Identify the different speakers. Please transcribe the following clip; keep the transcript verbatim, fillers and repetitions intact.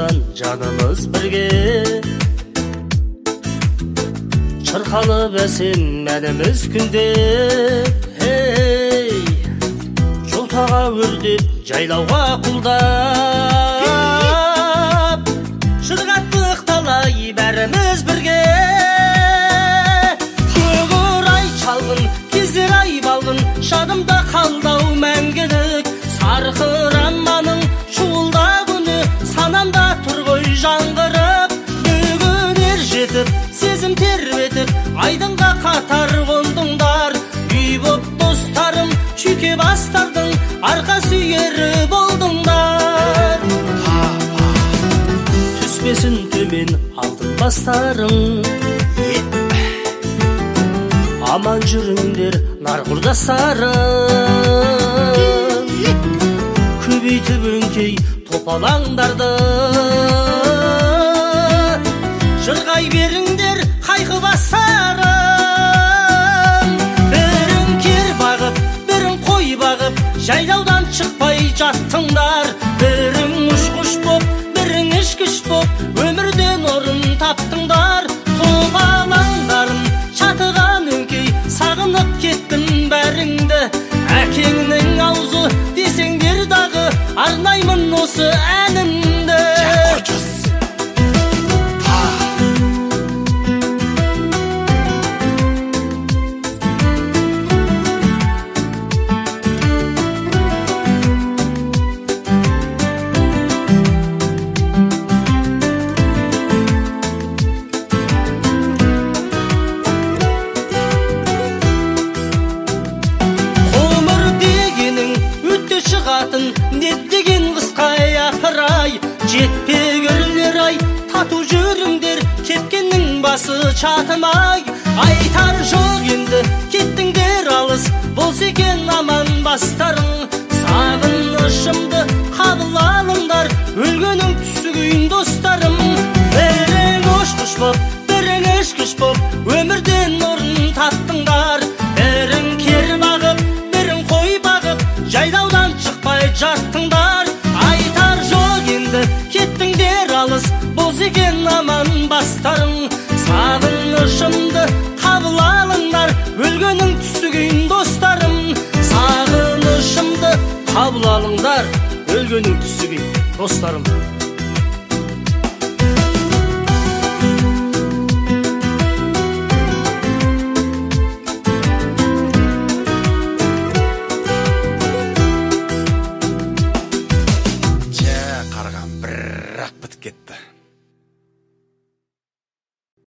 Speaker 1: жайдаудан жанымыз бірге, шырқалып әсем әніміз күнде. Ей, жолтаға өрдеп жайлауға құлдап, шырғаттық талай бәріміз бірге. Көңір ай шалғын, кездер ай балғын, шадымда қалдау мәңгілік. Сарқыранманың шуылдап үні, санамда тұр ғой жаңғырып. Бүгін ер жетіп, сезім тербетіп, айдынға қатар қондыңдар. Үй боп достарым, шүйке бастардың, арқа сүйері болдыңдар. Түспесін төмен алтын бастарың, аман жүріңдер нар құрдастарым. Көбейтіп өңкей топалаңдарды, жырғай беріңдер қайқы бастарым. Бірін кер бағып, бірін қой бағып, жайлаудан шықпай жаттыңдар. Бірін ұшқыш боп, бірін ішкіш боп, өмірден орын таптыңдар. Топалаңдарым шатыған өңкей, сағынып кеттім бәріңді. Әкеңнің аузы десеңдер дағы, арнаймын осы әнімді. Нет деген қысқа япырай, жетпегірлер ай, тату жүріңдер, кепкеннің басы чатымай. Айтар жоқ енді, кеттіңдер алыс, болса екен аман бастарың. Сағынышымды қабыл алыңдар, өлгенің түсігейін достарым. Бірің ұшқыш боп, бірің ішкіш боп, өмірден орын таптыңдар. Бірің кер бағып, бірің қой бағып, жайлаудан шықпай жаттыңдар. Айтар жоқ енді, кеттіңдер алыс, болса екен аман бастарың. Сағынышымды қабыл алыңдар, өлгенің түсігейін достарым. Сағынышымды қабыл алыңдар, өлгенің түсігейін достарым.